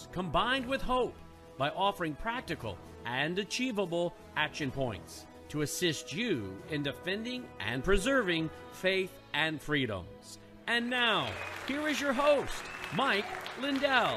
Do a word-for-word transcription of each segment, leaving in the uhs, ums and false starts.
combined with hope by offering practical and achievable action points to assist you in defending and preserving faith and freedoms. And now, here is your host, Mike Lindell.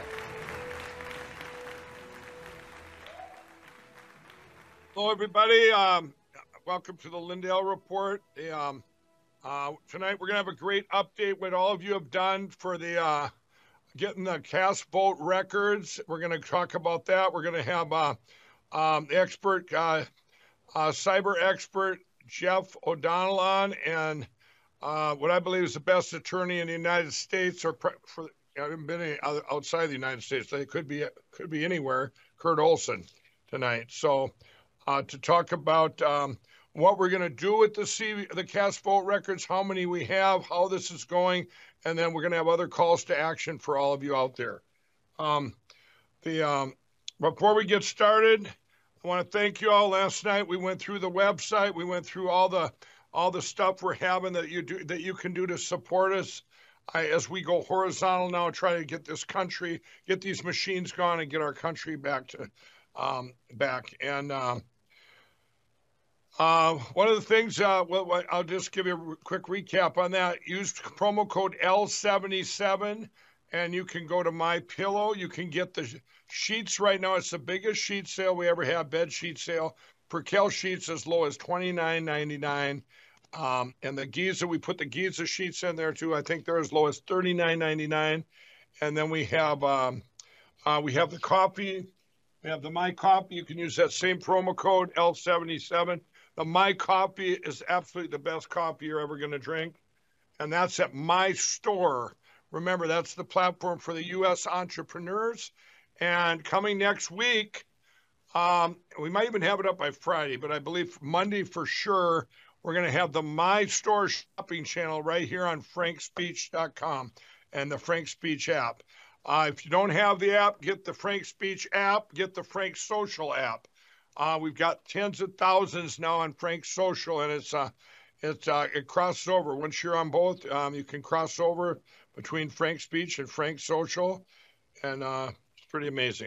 Hello, everybody. Um, welcome to the Lindell Report. Um, uh, tonight, we're going to have a great update what all of you have done for the uh, getting the cast vote records. We're going to talk about that. We're going to have uh, um, the expert, uh, uh, cyber expert Jeff O'Donnell on, and uh, what I believe is the best attorney in the United States, or pre- for I haven't been any other, outside the United States. They could be could be anywhere. Kurt Olson tonight. So. Uh, to talk about um, what we're going to do with the C the cast vote records, how many we have, how this is going, and then we're going to have other calls to action for all of you out there. Um, the um, before we get started, I want to thank you all. Last night we went through the website, we went through all the all the stuff we're having that you do that you can do to support us. I, as we go horizontal now, try to get this country, get these machines gone, and get our country back to um, back and. Um, Uh, one of the things, uh, well, I'll just give you a quick recap on that. Use promo code L seventy-seven, and you can go to My Pillow. You can get the sheets right now. It's the biggest sheet sale we ever have, bed sheet sale. Percale sheets as low as twenty-nine ninety-nine. Um, and the Giza, we put the Giza sheets in there too. I think they're as low as thirty-nine ninety-nine. And then we have um, uh, we have the coffee. We have the My Coffee. You can use that same promo code L seventy-seven. The My Coffee is absolutely the best coffee you're ever going to drink. And that's at My Store. Remember, that's the platform for the U S entrepreneurs. And coming next week, um, we might even have it up by Friday, but I believe Monday for sure, we're going to have the My Store shopping channel right here on frank speech dot com and the Frank Speech app. Uh, if you don't have the app, get the Frank Speech app, get the Frank Social app. Uh, we've got tens of thousands now on Frank Social, and it's uh, it's uh, it crosses over. Once you're on both, um, you can cross over between Frank Speech and Frank Social, and uh, it's pretty amazing.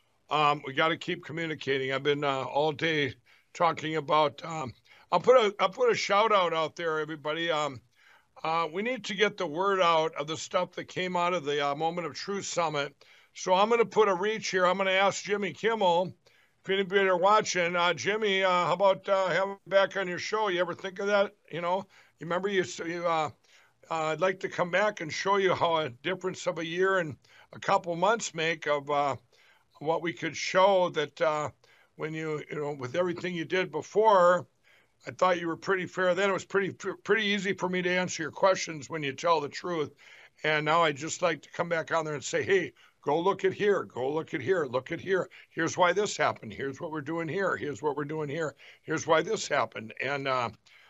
Um, we got to keep communicating. I've been uh, all day talking about. Um, I'll put a I'll put a shout out out there, everybody. Um, uh, we need to get the word out of the stuff that came out of the uh, Moment of Truth Summit. So I'm going to put a reach here. I'm going to ask Jimmy Kimmel. If anybody are watching, uh, Jimmy, uh, how about uh, having back on your show? You ever think of that? You know, you remember you, you uh, uh, I'd like to come back and show you how a difference of a year and a couple months make of uh, what we could show that uh, when you, you know, with everything you did before, I thought you were pretty fair then. It was pretty, pretty easy for me to answer your questions when you tell the truth. And now I just like to come back on there and say, hey, go look at here, go look at here, look at here. Here's why this happened. Here's what we're doing here. Here's what we're doing here. Here's why this happened. And uh,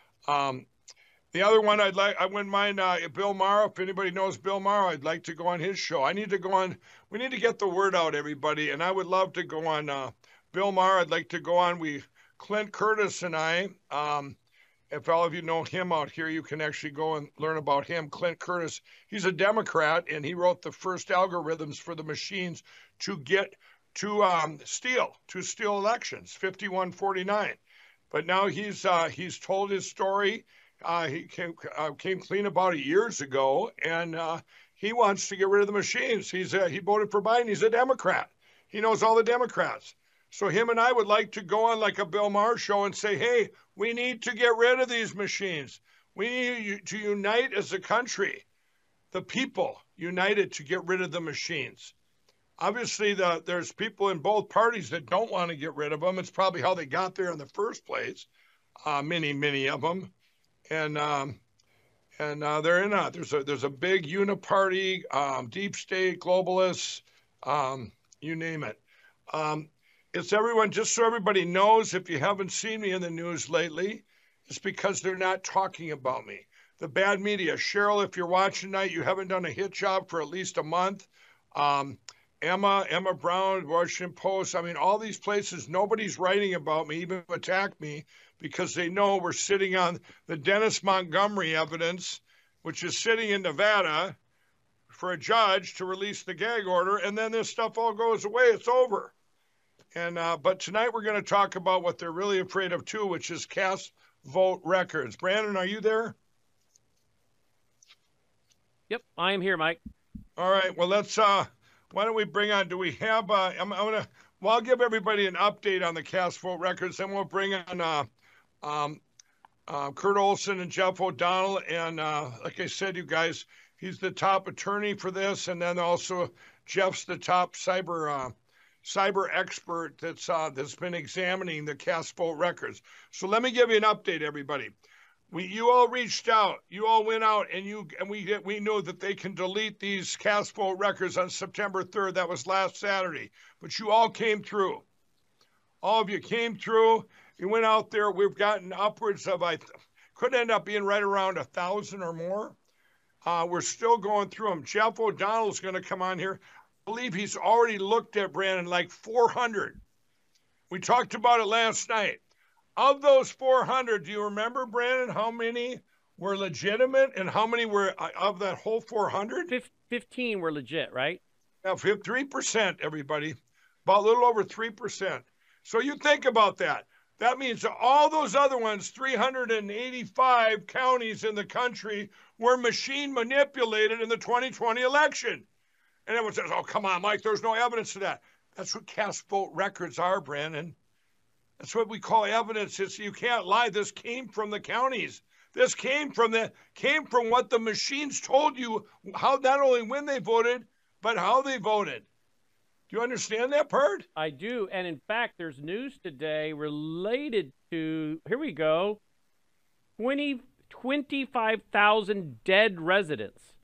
um, the other one I'd like, I wouldn't mind uh, Bill Maher. If anybody knows Bill Maher, I'd like to go on his show. I need to go on, we need to get the word out, everybody. And I would love to go on uh, Bill Maher. I'd like to go on. We, Clint Curtis and I, um, if all of you know him out here, you can actually go and learn about him. Clint Curtis, he's a Democrat, and he wrote the first algorithms for the machines to get to um, steal, to steal elections, fifty-one forty-nine. But now he's uh, he's told his story. Uh, he came, uh, came clean about it years ago, and uh, he wants to get rid of the machines. He's uh, he voted for Biden. He's a Democrat. He knows all the Democrats. So him and I would like to go on like a Bill Maher show and say, hey, we need to get rid of these machines. We need to unite as a country, the people united to get rid of the machines. Obviously, the, there's people in both parties that don't want to get rid of them. It's probably how they got there in the first place, uh, many, many of them. And um, and uh, they're in a, there's a, there's a big uniparty, um, deep state, globalists, um, you name it. Um, It's everyone, just so everybody knows, if you haven't seen me in the news lately, it's because they're not talking about me. The bad media. Cheryl, if you're watching tonight, you haven't done a hit job for at least a month. Um, Emma, Emma Brown, Washington Post. I mean, all these places, nobody's writing about me, even attack me, because they know we're sitting on the Dennis Montgomery evidence, which is sitting in Nevada, for a judge to release the gag order, and then this stuff all goes away. It's over. And uh, but tonight we're going to talk about what they're really afraid of too, which is cast vote records. Brandon, are you there? Yep, I am here, Mike. All right. Well, let's. Uh, why don't we bring on? Do we have? Uh, I'm, I'm gonna. Well, I'll give everybody an update on the cast vote records, then we'll bring on uh, um, uh, Kurt Olson and Jeff O'Donnell. And uh, like I said, you guys, he's the top attorney for this, and then also Jeff's the top cyber uh, cyber expert that's uh, that's been examining the cast vote records. So let me give you an update, everybody. We, you all reached out. You all went out, and you and we we know that they can delete these cast vote records on September third. That was last Saturday. But you all came through. All of you came through. You went out there. We've gotten upwards of, I could end up being right around a thousand or more. Uh, we're still going through them. Jeff O'Donnell's going to come on here. I believe he's already looked at, Brandon, like four hundred. We talked about it last night. Of those four hundred, do you remember, Brandon, how many were legitimate and how many were uh, of that whole four hundred? fifteen were legit, right? Now, three percent, everybody, about a little over three percent. So you think about that. That means that all those other ones, three hundred eighty-five counties in the country, were machine manipulated in the twenty twenty election. And everyone says, oh, come on, Mike, there's no evidence of that. That's what cast vote records are, Brandon. That's what we call evidence. It's, you can't lie. This came from the counties. This came from the came from what the machines told you, how not only when they voted, but how they voted. Do you understand that part? I do. And in fact, there's news today related to, here we go, twenty, twenty-five thousand dead residents.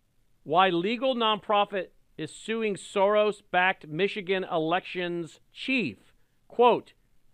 Why legal nonprofit is suing Soros-backed Michigan elections chief. Quote,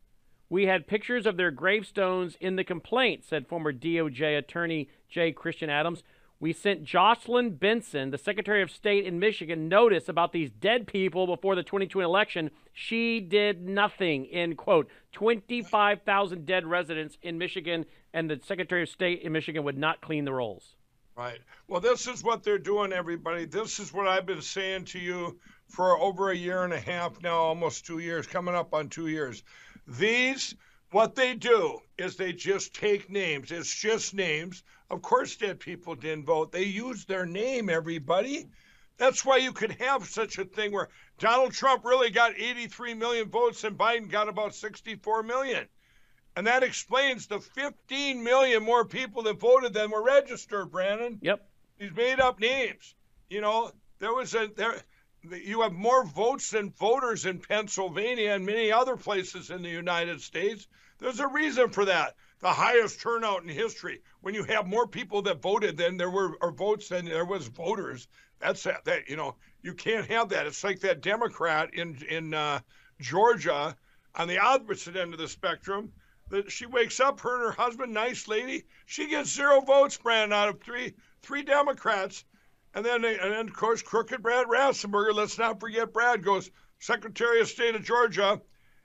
we had pictures of their gravestones in the complaint, said former D O J attorney J. Christian Adams. We sent Jocelyn Benson, the Secretary of State in Michigan, notice about these dead people before the twenty twenty election. She did nothing, end quote. twenty-five thousand dead residents in Michigan, and the Secretary of State in Michigan would not clean the rolls. Right. Well, this is what they're doing, everybody. This is what I've been saying to you for over a year and a half now, almost two years, coming up on two years. These, what they do is they just take names. It's just names. Of course, dead people didn't vote. They used their name, everybody. That's why you could have such a thing where Donald Trump really got eighty-three million votes and Biden got about sixty-four million. And that explains the fifteen million more people that voted than were registered, Brandon. Yep. These made up names. You know, there was a, there, you have more votes than voters in Pennsylvania and many other places in the United States. There's a reason for that. The highest turnout in history. When you have more people that voted than there were, or votes than there was voters, that's that, that you know, you can't have that. It's like that Democrat in, in uh, Georgia on the opposite end of the spectrum. That she wakes up, her and her husband, nice lady, she gets zero votes, Brandon, out of three three Democrats. And then, and then of course, crooked Brad Rassenberger, let's not forget Brad, goes, Secretary of State of Georgia,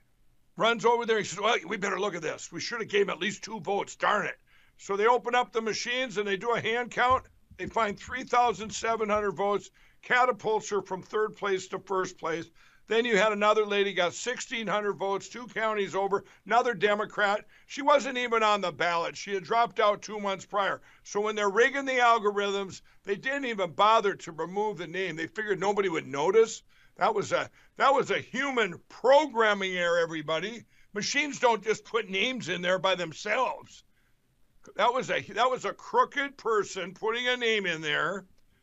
runs over there. He says, well, we better look at this. We should have gave him at least two votes, darn it. So they open up the machines and they do a hand count. They find three thousand seven hundred votes, catapults her from third place to first place. Then you had another lady got sixteen hundred votes, two counties over, another Democrat. She wasn't even on the ballot. She had dropped out two months prior. So when they're rigging the algorithms, they didn't even bother to remove the name. They figured nobody would notice. That was a that was a human programming error, everybody. Machines don't just put names in there by themselves. That was a that was a crooked person putting a name in there,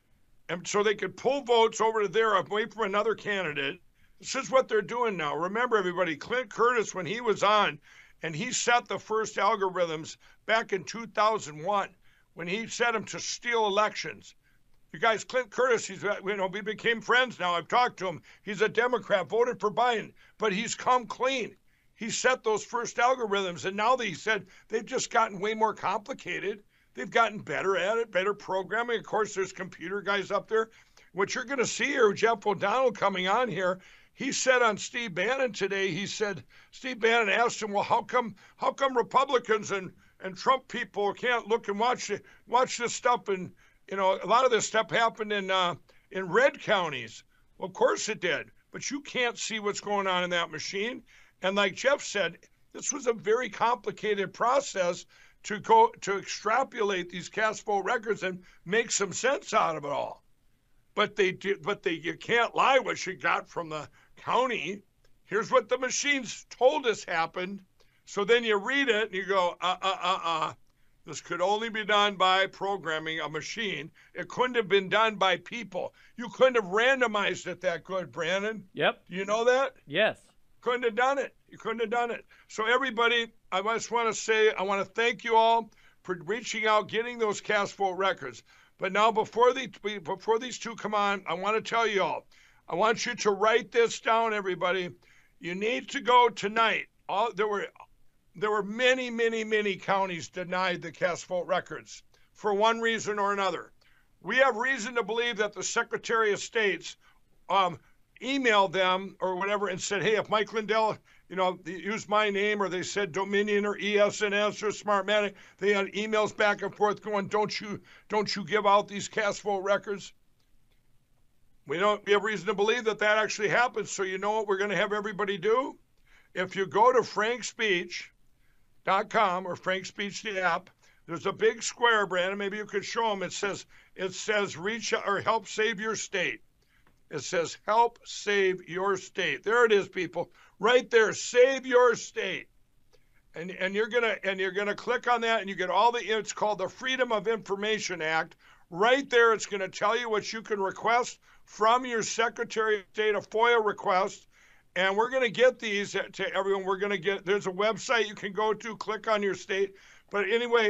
and so they could pull votes over to there away from another candidate. This is what they're doing now. Remember, everybody, Clint Curtis, when he was on, and he set the first algorithms back in two thousand one, when he set them to steal elections. You guys, Clint Curtis, he's, you know, we became friends now. I've talked to him. He's a Democrat, voted for Biden, but he's come clean. He set those first algorithms, and now they said they've just gotten way more complicated. They've gotten better at it, better programming. Of course, there's computer guys up there. What you're going to see here, Jeff O'Donnell coming on here, he said on Steve Bannon today, he said, Steve Bannon asked him, well, how come how come Republicans and, and Trump people can't look and watch watch this stuff? And, you know, a lot of this stuff happened in uh, in red counties. Well, of course it did, but you can't see what's going on in that machine. And like Jeff said, this was a very complicated process to go to extrapolate these cast vote records and make some sense out of it all. But they did, but they you can't lie what you got from the county. Here's what the machines told us happened. So then you read it and you go, uh, uh, uh, uh. This could only be done by programming a machine. It couldn't have been done by people. You couldn't have randomized it that good, Brandon. Yep. Do you know that? Yes. Couldn't have done it. You couldn't have done it. So everybody, I just want to say, I want to thank you all for reaching out, getting those cast vote records. But now before, the, before these two come on, I want to tell you all, I want you to write this down, everybody. You need to go tonight. All, there were there were many, many, many counties denied the cast vote records for one reason or another. We have reason to believe that the Secretary of State's um, emailed them or whatever and said, hey, if Mike Lindell, you know, used my name, or they said Dominion or E S N S or Smartmatic, they had emails back and forth going, don't you, don't you give out these cast vote records? We don't we have reason to believe that that actually happens. So you know what we're going to have everybody do? If you go to frank speech dot com or Frank Speech, the app, there's a big square, Brandon. Maybe you could show them. It says, it says reach or help save your state. It says help save your state. There it is, people. Right there, save your state. And and you're gonna and you're gonna click on that and you get all the, it's called the Freedom of Information Act. Right there, it's gonna tell you what you can request from your Secretary of State, a FOIA request. And we're going to get these to everyone. We're going to get, there's a website you can go to, click on your state. But anyway,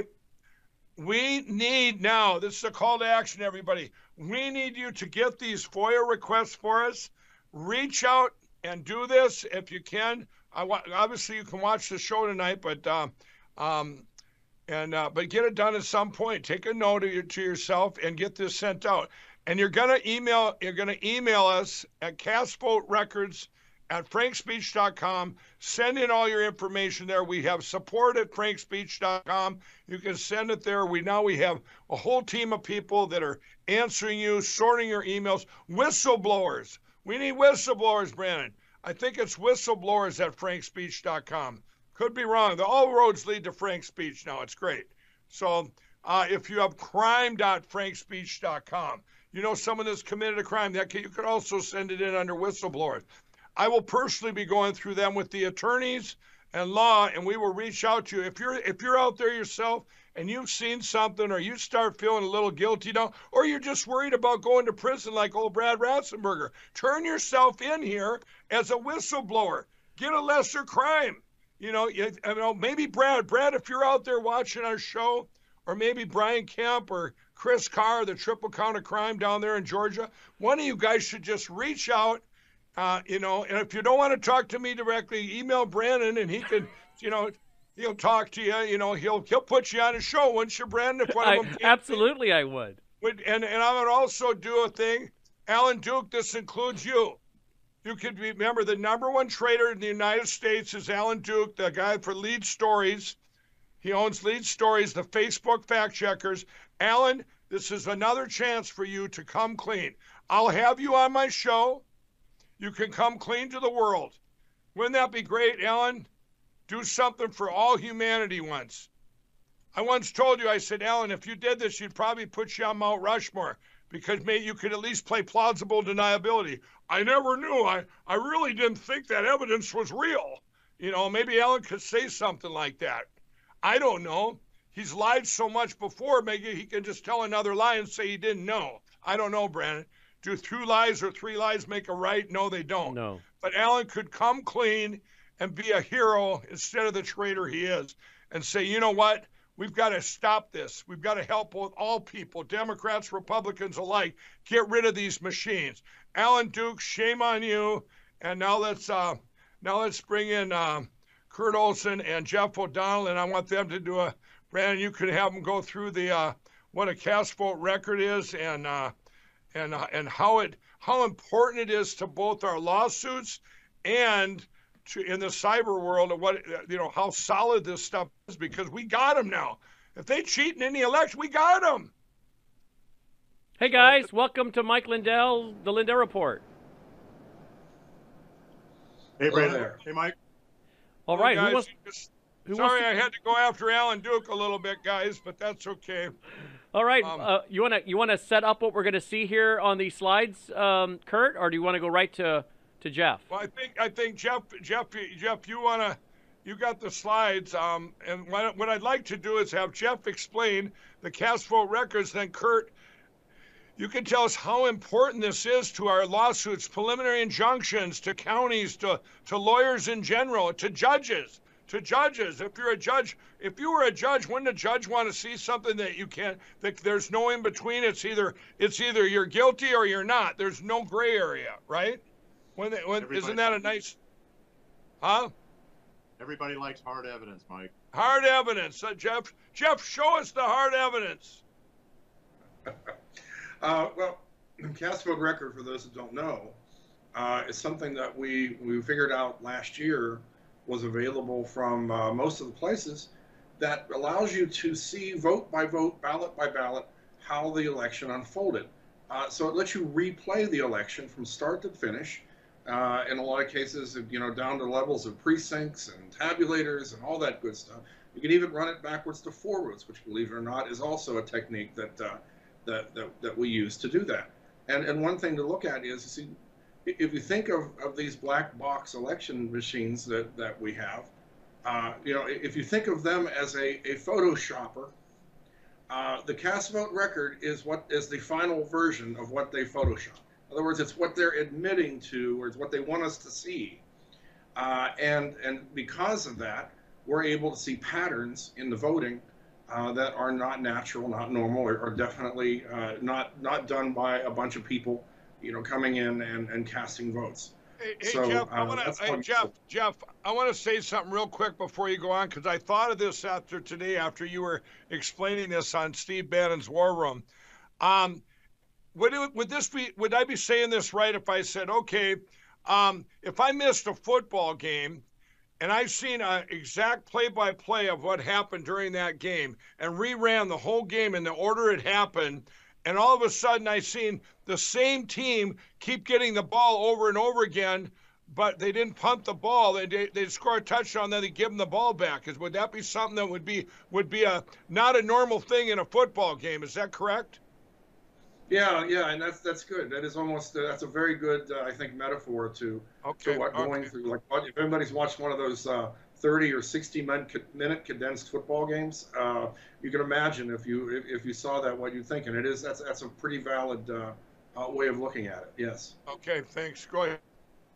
we need now, this is a call to action, everybody. We need you to get these FOIA requests for us. Reach out and do this if you can. I want, obviously, you can watch the show tonight, but uh, um, and uh, but get it done at some point. Take a note of your, to yourself and get this sent out. And you're going to email, you're going to email us at castvoterecords at frank speech dot com. Send in all your information there. We have support at frank speech dot com. You can send it there. We now we have a whole team of people that are answering you, sorting your emails. Whistleblowers. We need whistleblowers, Brandon. I think it's whistleblowers at frank speech dot com. Could be wrong. All roads lead to Frank Speech now. It's great. So uh, if you have crime dot frank speech dot com, you know someone that's committed a crime, that can, you could also send it in under whistleblowers. I will personally be going through them with the attorneys and law, and we will reach out to you. If you're if you're out there yourself and you've seen something, or you start feeling a little guilty now, or you're just worried about going to prison like old Brad Ratzenberger, turn yourself in here as a whistleblower. Get a lesser crime. You know, you, you know, maybe Brad, Brad, if you're out there watching our show, or maybe Brian Kemp or Chris Carr, the triple count of crime down there in Georgia, one of you guys should just reach out. Uh, you know, and if you don't want to talk to me directly, email Brandon and he can, you know, he'll talk to you. You know, he'll he'll put you on a show, wouldn't you, Brandon? If one of them I, absolutely, I would. would. And and I would also do a thing, Alan Duke. This includes you. You could remember the number one trader in the United States is Alan Duke, the guy for Lead Stories. He owns Lead Stories, the Facebook fact checkers. Alan, this is another chance for you to come clean. I'll have you on my show. You can come clean to the world. Wouldn't that be great, Alan? Do something for all humanity once. I once told you, I said, Alan, if you did this, you'd probably put you on Mount Rushmore because maybe you could at least play plausible deniability. I never knew. I, I really didn't think that evidence was real. You know, maybe Alan could say something like that. I don't know. He's lied so much before, maybe he can just tell another lie and say he didn't know. I don't know, Brandon. Do two lies or three lies make a right? No, they don't. No. But Alan could come clean and be a hero instead of the traitor he is and say, you know what? We've got to stop this. We've got to help with all people, Democrats, Republicans alike, get rid of these machines. Alan Duke, shame on you. And now let's uh, now let's bring in uh, Kurt Olson and Jeff O'Donnell, and I want them to do a, Brandon, you could have them go through the uh, what a cast vote record is and uh, and uh, and how it how important it is to both our lawsuits and to in the cyber world of what you know how solid this stuff is, because we got them now. If they cheat in any election, we got them. Hey guys, welcome to Mike Lindell, the Lindell Report. Hey, Brandon. Hey, Mike. All right, guys, who wants, just, who sorry, wants to, I had to go after Alan Duke a little bit, guys, but that's okay. All right, Um, uh, you want to you want to set up what we're going to see here on these slides, um, Kurt, or do you want to go right to to Jeff? Well, I think I think Jeff Jeff Jeff, you wanna you got the slides, um, and what, what I'd like to do is have Jeff explain the cast vote records. Then Kurt, you can tell us how important this is to our lawsuits, preliminary injunctions, to counties, to to lawyers in general, to judges. To judges, if you're a judge, if you were a judge, wouldn't a judge want to see something that you can't, that there's no in between? It's either it's either you're guilty or you're not. There's no gray area, right? When, they, when isn't that a nice, huh? Everybody likes hard evidence, Mike. Hard evidence, uh, Jeff. Jeff, show us the hard evidence. uh, well, cast vote record, for those that don't know, uh, is something that we we figured out last year was available from uh, most of the places, that allows you to see vote by vote, ballot by ballot, how the election unfolded. Uh, so it lets you replay the election from start to finish. Uh, in a lot of cases, you know, down to levels of precincts and tabulators and all that good stuff. You can even run it backwards to forwards, which, believe it or not, is also a technique that uh, that, that that we use to do that. And and one thing to look at is, see, if you think of, of these black box election machines that, that we have, uh, you know, if you think of them as a, a Photoshopper, uh, the cast vote record is what is the final version of what they Photoshop. In other words, it's what they're admitting to, or it's what they want us to see. Uh, and, and because of that, we're able to see patterns in the voting uh, that are not natural, not normal, or, or definitely uh, not, not done by a bunch of people, you know, coming in and, and casting votes. Hey, hey so, Jeff, I uh, want to, hey, how- Jeff, Jeff, I want to say something real quick before you go on, because I thought of this after today, after you were explaining this on Steve Bannon's War Room. Um, would it, would this be, would I be saying this right if I said, okay, um, if I missed a football game and I've seen an exact play-by-play of what happened during that game and reran the whole game in the order it happened, and all of a sudden I seen the same team keep getting the ball over and over again, but they didn't punt the ball. They they they'd score a touchdown, then they give them the ball back. Is would that be something that would be would be a not a normal thing in a football game? Is that correct? Yeah, yeah, and that's that's good. That is almost uh, that's a very good, uh, I think, metaphor to Okay. to what going okay. through. Like, what- if anybody's watched one of those uh, thirty or sixty minute condensed football games, uh, you can imagine if you if, if you saw that, what you'd think. And it is that's that's a pretty valid uh, uh, way of looking at it. Yes. Okay. Thanks. Go ahead.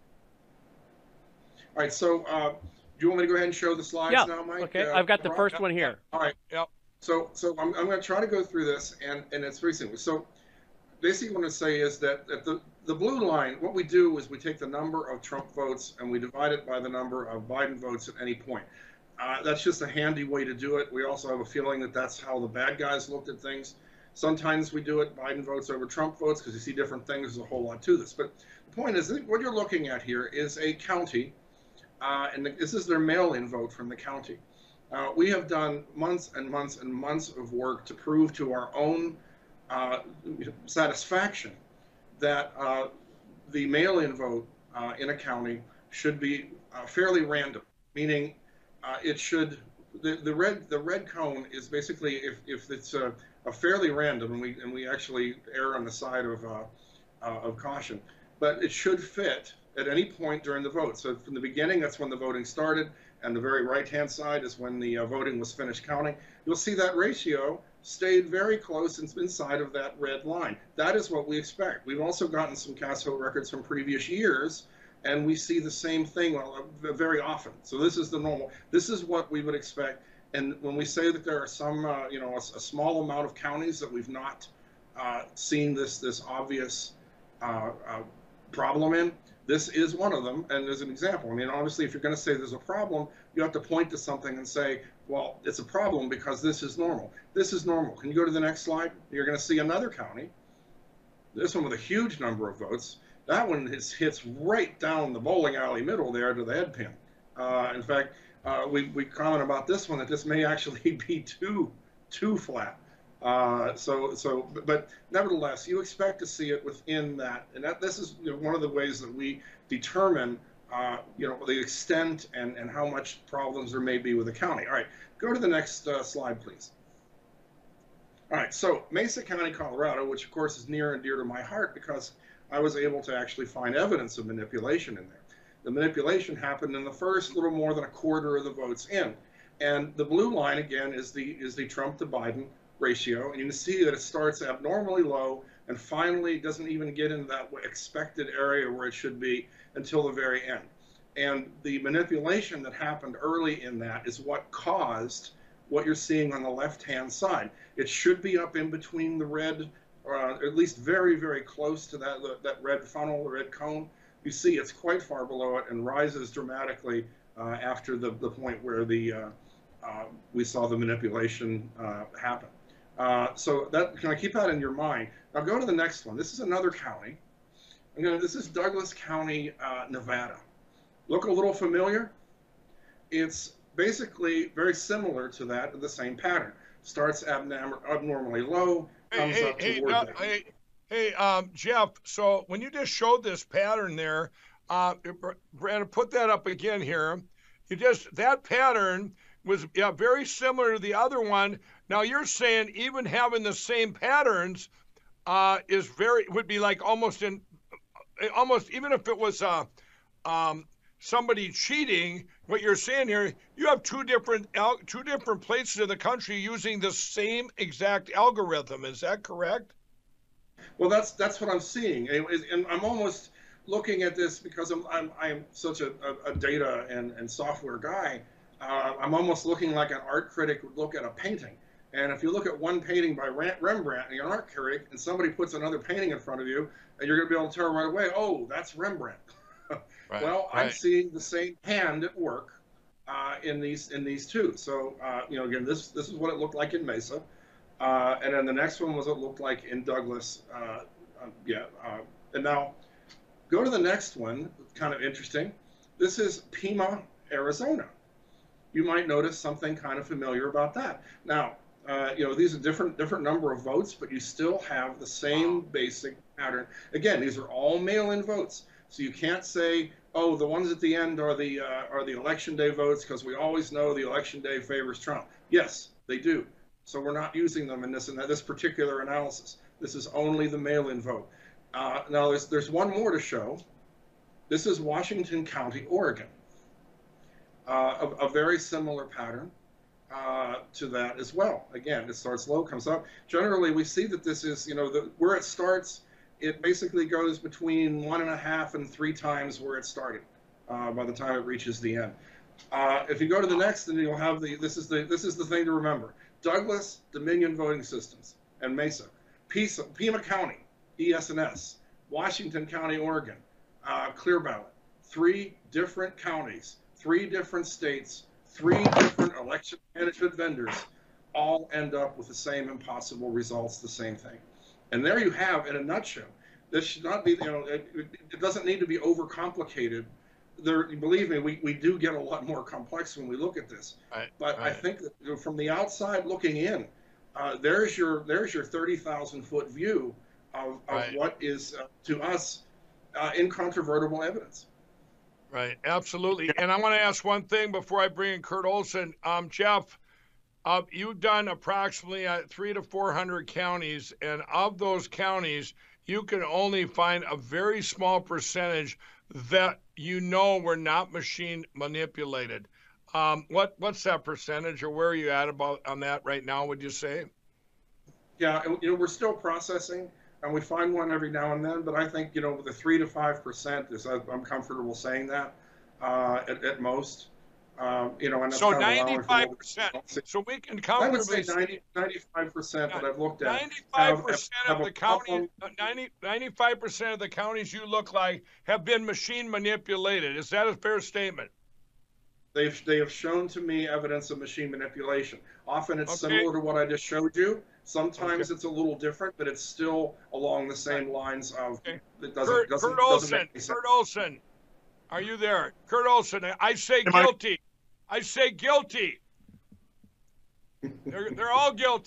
All right. So, uh, do you want me to go ahead and show the slides Yeah. now, Mike? Okay, Uh, I've got the Rob? first one here. All right. Yep. So, so I'm, I'm going to try to go through this, and, and it's very simple. So, basically, what I'm going to say is that, that the, the blue line, what we do is we take the number of Trump votes and we divide it by the number of Biden votes at any point. Uh, that's just a handy way to do it. We also have a feeling that that's how the bad guys looked at things. Sometimes we do it Biden votes over Trump votes because you see different things. There's a whole lot to this. But the point is, I think what you're looking at here is a county, uh, and this is their mail-in vote from the county. Uh, we have done months and months and months of work to prove to our own uh, satisfaction that uh, the mail-in vote uh, in a county should be uh, fairly random, meaning uh, it should, the, the red the red cone is basically if, if it's a, a fairly random, and we and we actually err on the side of uh, uh, of caution, but it should fit at any point during the vote. So from the beginning, that's when the voting started, and the very right-hand side is when the uh, voting was finished counting. You'll see that ratio stayed very close inside of that red line. That is what we expect. We've also gotten some cast vote records from previous years, and we see the same thing very often. So this is the normal. This is what we would expect. And when we say that there are some, uh, you know, a, a small amount of counties that we've not uh, seen this this obvious uh, uh, problem in, this is one of them. And as an example, I mean, obviously, if you're going to say there's a problem, you have to point to something and say, well, it's a problem because this is normal. This is normal. Can you go to the next slide? You're going to see another county. This one with a huge number of votes. That one is, hits right down the bowling alley middle there to the head pin. Uh, in fact, uh, we, we comment about this one that this may actually be too, too flat. Uh, so, so, but nevertheless, you expect to see it within that, and that this is you know, one of the ways that we determine, uh, you know, the extent and and how much problems there may be with the county. All right, go to the next uh, slide, please. All right, so Mesa County, Colorado, which of course is near and dear to my heart because I was able to actually find evidence of manipulation in there. The manipulation happened in the first little more than a quarter of the votes in, and the blue line again is the is the Trump to Biden ratio, and you can see that it starts abnormally low and finally doesn't even get into that expected area where it should be until the very end. And the manipulation that happened early in that is what caused what you're seeing on the left-hand side. It should be up in between the red, uh, at least very, very close to that, that red funnel, the red cone. You see it's quite far below it and rises dramatically uh, after the, the point where the uh, uh, we saw the manipulation uh, happen. Uh, so that, can I keep that in your mind? Now go to the next one. This is another county. I'm gonna, this is Douglas County, uh, Nevada. Look a little familiar? It's basically very similar to that, the same pattern. Starts abnorm abnormally low, comes hey, up hey, toward hey, that. hey, hey, um, Jeff, so when you just showed this pattern there, uh, Brandon, put that up again here. You just, that pattern was yeah, very similar to the other one. Now you're saying even having the same patterns uh, is very, would be like almost in, almost, even if it was uh, um, somebody cheating, what you're saying here, you have two different two different places in the country using the same exact algorithm. Is that correct? Well, that's that's what I'm seeing, and I'm almost looking at this because I'm I'm, I'm such a, a, a data and, and software guy. Uh, I'm almost looking like an art critic would look at a painting. And if you look at one painting by Rembrandt and you're an art critic, and somebody puts another painting in front of you, and you're going to be able to tell right away, oh, that's Rembrandt. Right, well, right. I'm seeing the same hand at work uh, in these in these two. So, uh, you know, again, this this is what it looked like in Mesa, uh, and then the next one was what it looked like in Douglas. Uh, uh, yeah, uh, and now go to the next one. Kind of interesting. This is Pima, Arizona. You might notice something kind of familiar about that. Now, uh, you know, these are different different number of votes, but you still have the same basic pattern. Again, these are all mail-in votes. So you can't say, oh, the ones at the end are the uh, are the election day votes because we always know the election day favors Trump. Yes, they do. So we're not using them in this in this particular analysis. This is only the mail-in vote. Uh, now there's there's one more to show. This is Washington County, Oregon. Uh, a, a very similar pattern uh, to that as well. Again, it starts low, comes up. Generally, we see that this is, you know, the, where it starts. It basically goes between one and a half and three times where it started uh, by the time it reaches the end. Uh, if you go to the next, then you'll have the, this is the, this is the thing to remember. Douglas, Dominion Voting Systems, and Mesa. Pisa, Pima County, E S N S, Washington County, Oregon, uh, Clear Ballot. Three different counties, three different states, three different election management vendors all end up with the same impossible results, the same thing. And there you have, in a nutshell, this should not be, you know, it, it doesn't need to be overcomplicated. There, believe me, we, we do get a lot more complex when we look at this. Right, but right. I think that, you know, from the outside looking in, uh, there's your there's your thirty thousand foot view of, of right. what is, uh, to us, uh, incontrovertible evidence. Right, absolutely. And I want to ask one thing before I bring in Kurt Olson. Um, Jeff, Uh, you've done approximately uh, three to four hundred counties, and of those counties, you can only find a very small percentage that you know were not machine manipulated. Um, what what's that percentage, or where are you at about on that right now? Would you say? Yeah, you know, we're still processing, and we find one every now and then. But I think, you know, the three to five percent is, I'm comfortable saying that uh, at, at most. Um, you know, and so ninety-five percent. So we can comfortably I would say ninety, ninety-five percent that I've looked at. ninety-five percent have, of the counties, ninety, ninety-five percent of the counties you look like have been machine manipulated. Is that a fair statement? They've they have shown to me evidence of machine manipulation. Often it's okay. similar to what I just showed you. Sometimes okay. it's a little different, but it's still along the same lines of. Okay. It doesn't, Kurt, doesn't, Kurt doesn't Olson. make any sense. Kurt Olson, are you there? Kurt Olson, I say Am guilty. I... I say guilty. They're, they're all guilty.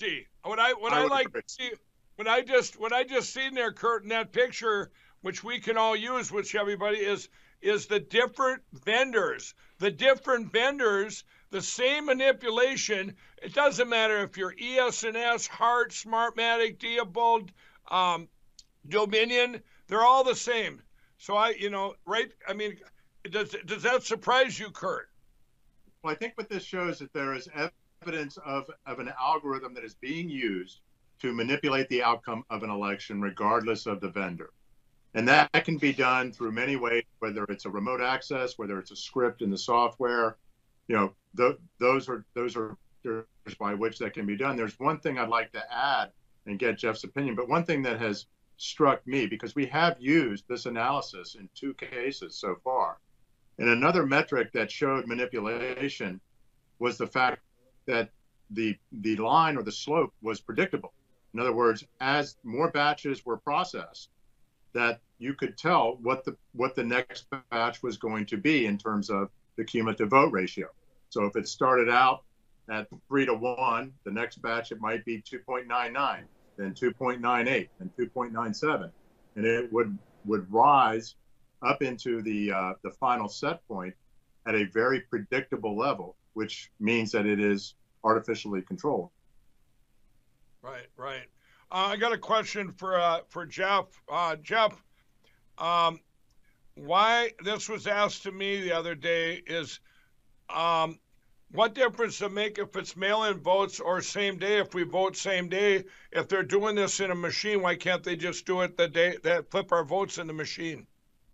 What I what I, I like agree. to see, what I just what I just seen there, Kurt, in that picture, which we can all use, which everybody is is the different vendors, the different vendors, the same manipulation. It doesn't matter if you're E S N S, Hart, Smartmatic, Diebold, um, Dominion, they're all the same. So I, you know, right? I mean, does does that surprise you, Kurt? Well, I think what this shows that there is evidence of, of an algorithm that is being used to manipulate the outcome of an election, regardless of the vendor. And that can be done through many ways, whether it's a remote access, whether it's a script in the software. You know, th- those are those are by which that can be done. There's one thing I'd like to add and get Jeff's opinion, but one thing that has struck me, because we have used this analysis in two cases so far. And another metric that showed manipulation was the fact that the the line or the slope was predictable. In other words, as more batches were processed, that you could tell what the what the next batch was going to be in terms of the cumulative vote ratio. So if it started out at three to one, the next batch it might be two point nine nine, then two point nine eight, then two point nine seven, and it would would rise up into the uh, the final set point at a very predictable level, which means that it is artificially controlled. Right, right. Uh, I got a question for uh, for Jeff. Uh, Jeff, um, why this was asked to me the other day is, um, what difference does it make if it's mail-in votes or same day? If we vote same day, if they're doing this in a machine, why can't they just do it the day that flip our votes in the machine?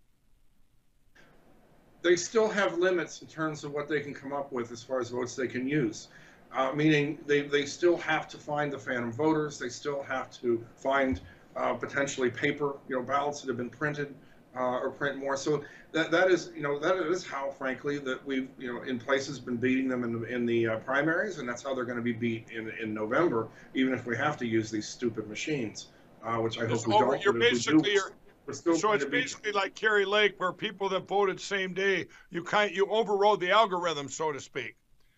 They still have limits in terms of what they can come up with as far as votes they can use. Uh, meaning they, they still have to find the phantom voters. They still have to find uh, potentially paper, you know, ballots that have been printed uh, or print more. So that that is, you know, that is how, frankly, that we've, you know, in places been beating them in the, in the uh, primaries, and that's how they're going to be beat in, in November, even if we have to use these stupid machines, uh, which I hope we over, don't. You're but if we basically do, you're, we're still so it's going to be- basically like Kerry Lake, where people that voted same day, you kind you overrode the algorithm, so to speak.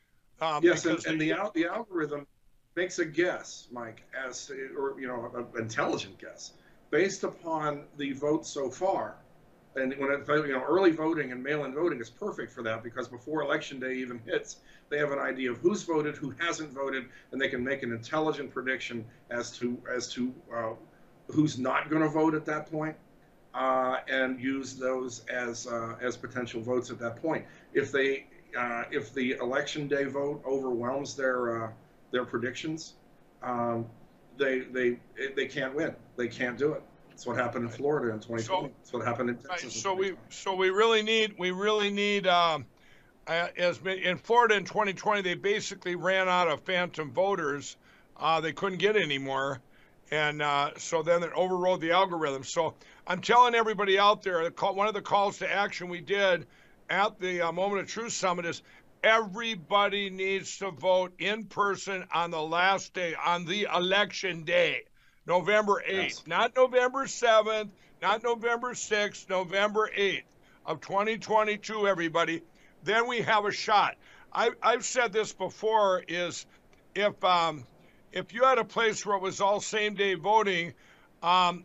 Um, yes, and, because and they- the al- the algorithm makes a guess, Mike, as to, or you know, an intelligent guess based upon the vote so far. And when it, you know, early voting and mail-in voting is perfect for that, because before election day even hits, they have an idea of who's voted, who hasn't voted, and they can make an intelligent prediction as to as to uh, who's not going to vote at that point, uh, and use those as uh, as potential votes at that point. If they uh, if the election day vote overwhelms their uh, their predictions, um, they they they can't win. They can't do it. That's what happened in Florida in twenty twenty. So- That's what happened in Texas. Right, in so we twenty twenty. so we really need we really need um, uh, as in Florida in twenty twenty they basically ran out of phantom voters. Uh, they couldn't get any more, and uh, so then it overrode the algorithm. So I'm telling everybody out there, the call, one of the calls to action we did at the uh, Moment of Truth Summit is everybody needs to vote in person on the last day, on the election day, November eighth, Yes. not November seventh, not November sixth, November eighth of twenty twenty-two, everybody. Then we have a shot. I, I've said this before, is if um, if you had a place where it was all same day voting, um,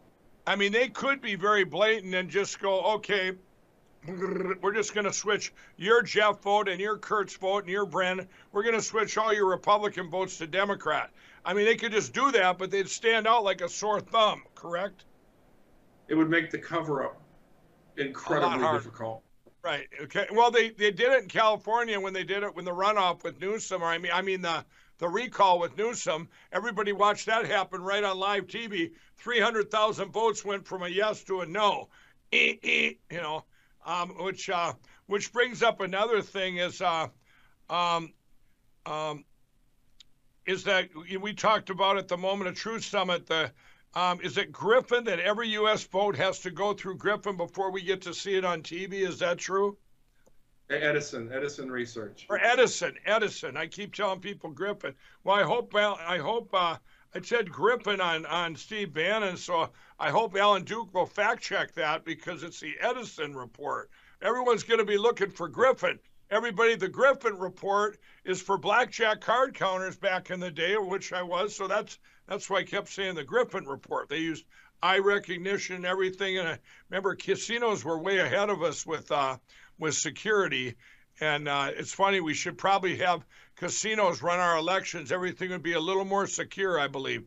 I mean, they could be very blatant and just go, okay, we're just going to switch your Jeff vote and your Kurt's vote and your Bren. We're going to switch all your Republican votes to Democrat. I mean, they could just do that, but they'd stand out like a sore thumb, correct? It would make the cover-up incredibly harder. difficult. Right. Okay. Well, they, they did it in California when they did it when the runoff with Newsom, or I mean, I mean the the recall with Newsom. Everybody watched that happen right on live T V. Three hundred thousand votes went from a yes to a no. Eh, eh, you know, um, which uh, which brings up another thing is uh, um, um, is that we talked about at the Moment of Truth Summit. The Um, is it Griffin that every U S vote has to go through Griffin before we get to see it on T V? Is that true? Edison, Edison Research. Or Edison, Edison. I keep telling people Griffin. Well, I hope, well, I hope, uh, I said Griffin on, on Steve Bannon, so I hope Alan Duke will fact check that, because it's the Edison report. Everyone's going to be looking for Griffin. everybody, the Griffin report is for blackjack card counters back in the day, which I was. So that's that's why I kept saying the Griffin report. They used eye recognition and everything. And I remember casinos were way ahead of us with uh, with security. And uh, it's funny, we should probably have casinos run our elections. Everything would be a little more secure, I believe.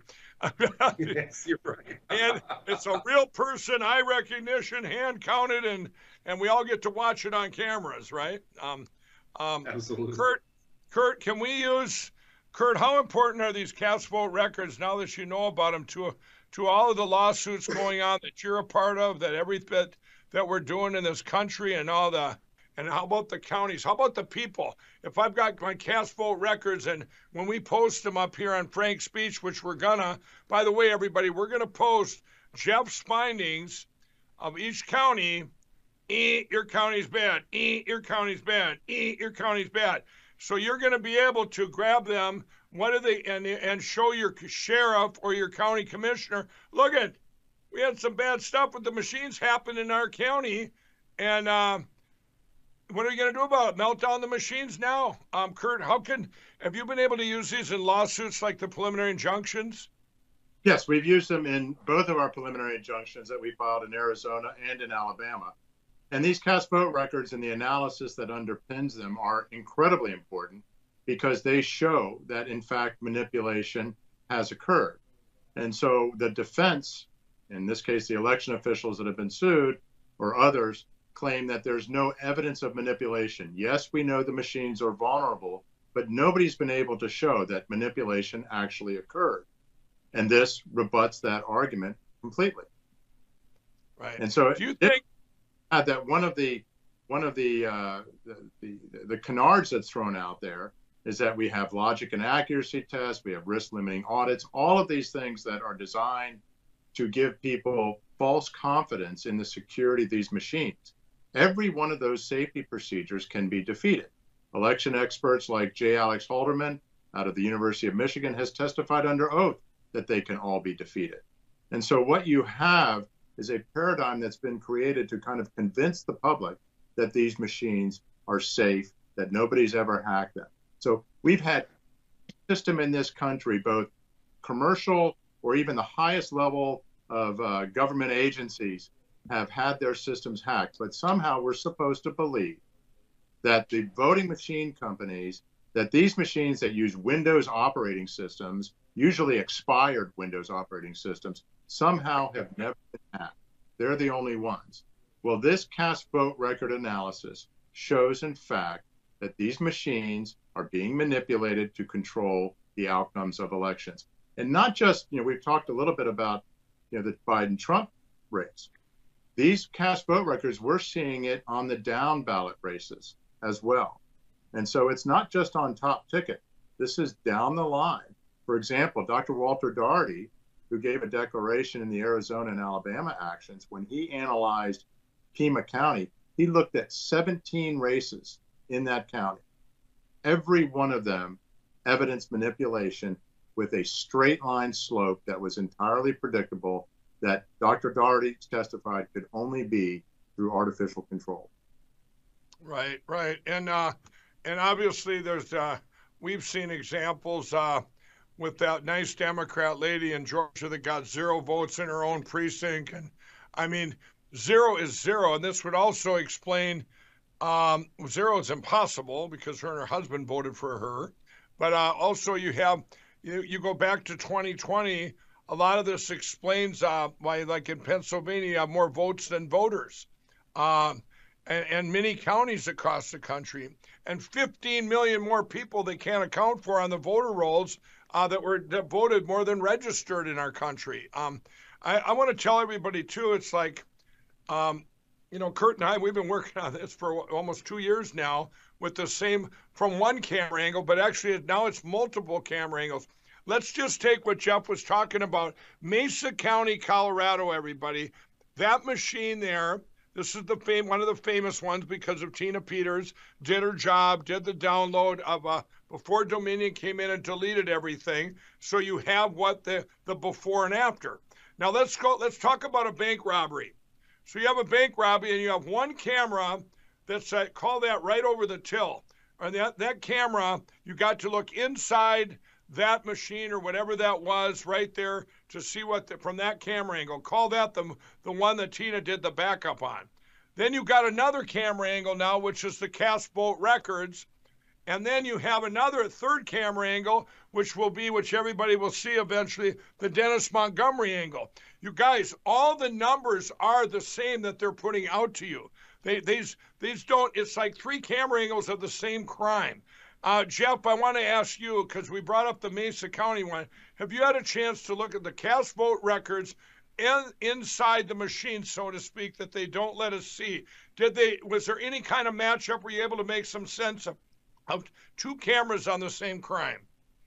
Yes, you're right. And it's a real person, eye recognition, hand counted, and and we all get to watch it on cameras, right? Um, um, Absolutely. Kurt, Kurt, can we use Kurt? How important are these cast vote records now that you know about them to to all of the lawsuits going on that you're a part of, that every bit that we're doing in this country, and all the and how about the counties? How about the people? If I've got my cast vote records, and when we post them up here on Frank's Speech, which we're gonna, by the way, everybody, we're gonna post Jeff's findings of each county. Eh, your county's bad. Eh, your county's bad. Eh, your county's bad. So you're gonna be able to grab them. What are they? And and show your sheriff or your county commissioner. Look at, we had some bad stuff with the machines happen in our county, and. Uh, What are you going to do about it? Melt down the machines now? Um, Kurt, how can, have you been able to use these in lawsuits like the preliminary injunctions? Yes, we've used them in both of our preliminary injunctions that we filed in Arizona and in Alabama. And these cast vote records and the analysis that underpins them are incredibly important because they show that, in fact, manipulation has occurred. And so the defense, in this case, the election officials that have been sued or others, claim that there's no evidence of manipulation. Yes, we know the machines are vulnerable, but nobody's been able to show that manipulation actually occurred. And this rebuts that argument completely. Right. And so do you think uh, that one of the one of the, uh, the the the canards that's thrown out there is that we have logic and accuracy tests, we have risk limiting audits, all of these things that are designed to give people false confidence in the security of these machines. Every one of those safety procedures can be defeated. Election experts like J. Alex Halderman out of the University of Michigan has testified under oath that they can all be defeated. And so what you have is a paradigm that's been created to kind of convince the public that these machines are safe, that nobody's ever hacked them. So we've had a system in this country, both commercial or even the highest level of uh, government agencies, have had their systems hacked, but somehow we're supposed to believe that the voting machine companies, that these machines that use Windows operating systems, usually expired Windows operating systems, somehow have never been hacked. They're the only ones. Well, this cast vote record analysis shows, in fact, that these machines are being manipulated to control the outcomes of elections. And not just, you know, we've talked a little bit about, you know, the Biden-Trump race. These cast vote records, we're seeing it on the down ballot races as well. And so it's not just on top ticket. This is down the line. For example, Doctor Walter Daugherty, who gave a declaration in the Arizona and Alabama actions, when he analyzed Pima County, he looked at seventeen races in that county. Every one of them evidenced manipulation with a straight line slope that was entirely predictable, that Doctor Daugherty testified could only be through artificial control. Right, right. And uh, and obviously there's, uh, we've seen examples uh, with that nice Democrat lady in Georgia that got zero votes in her own precinct. And I mean, zero is zero. And this would also explain, um, zero is impossible because her and her husband voted for her. But uh, also you have, you, you go back to twenty twenty, a lot of this explains uh, why, like in Pennsylvania, you have more votes than voters, um, and, and many counties across the country, and fifteen million more people they can't account for on the voter rolls uh, that were that voted more than registered in our country. Um, I, I want to tell everybody, too, it's like, um, you know, Kurt and I, we've been working on this for almost two years now with the same, from one camera angle, but actually now it's multiple camera angles. Let's just take what Jeff was talking about. Mesa County, Colorado, everybody. That machine there, this is the fame, one of the famous ones because of Tina Peters, did her job, did the download of, uh, before Dominion came in and deleted everything. So you have what the, the before and after. Now let's go, let's talk about a bank robbery. So you have a bank robbery and you have one camera that's uh, call that right over the till. Or that, that camera, you got to look inside that machine or whatever that was right there to see what the, from that camera angle. Call that the, the one that Tina did the backup on. Then you got another camera angle now, which is the Cast Boat Records. And then you have another third camera angle, which will be, which everybody will see eventually, the Dennis Montgomery angle. You guys, all the numbers are the same that they're putting out to you. They, these, these don't, it's like three camera angles of the same crime. Uh, Jeff, I want to ask you, because we brought up the Mesa County one, have you had a chance to look at the Cast Boat Records in, inside the machine, so to speak, that they don't let us see? Did they, was there any kind of matchup? Were you able to make some sense of, of two cameras on the same crime?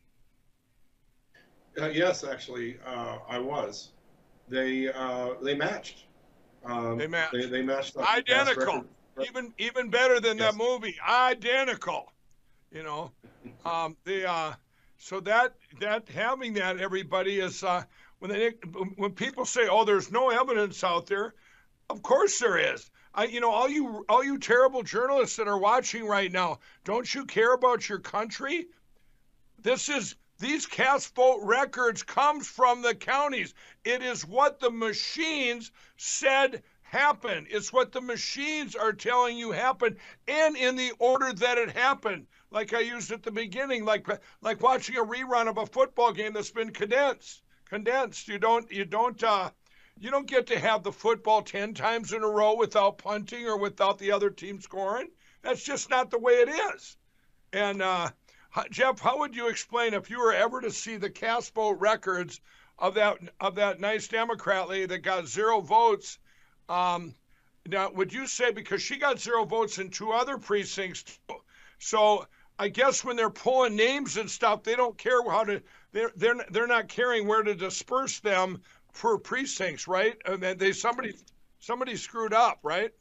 Uh, yes, actually, uh, I was. They uh, they matched. Um, they matched. They, they matched up identical. Even even better than yes. that movie. Identical. You know, um, the uh, so that that having that everybody is uh, when they when people say, oh, there's no evidence out there, of course there is. I, you know, all you all you terrible journalists that are watching right now, don't you care about your country? This is these Cast Boat Records comes from the counties. It is what the machines said happened. It's what the machines are telling you happened, and in the order that it happened. Like I used at the beginning, like like watching a rerun of a football game that's been condensed. Condensed. You don't you don't uh, you don't get to have the football ten times in a row without punting or without the other team scoring. That's just not the way it is. And uh, Jeff, how would you explain if you were ever to see the Cast Boat Records of that of that nice Democrat lady that got zero votes? Um, now, would you say, because she got zero votes in two other precincts, too, so I guess when they're pulling names and stuff, they don't care how to. They're they're they're not caring where to disperse them per precincts, right? And they somebody somebody screwed up, right?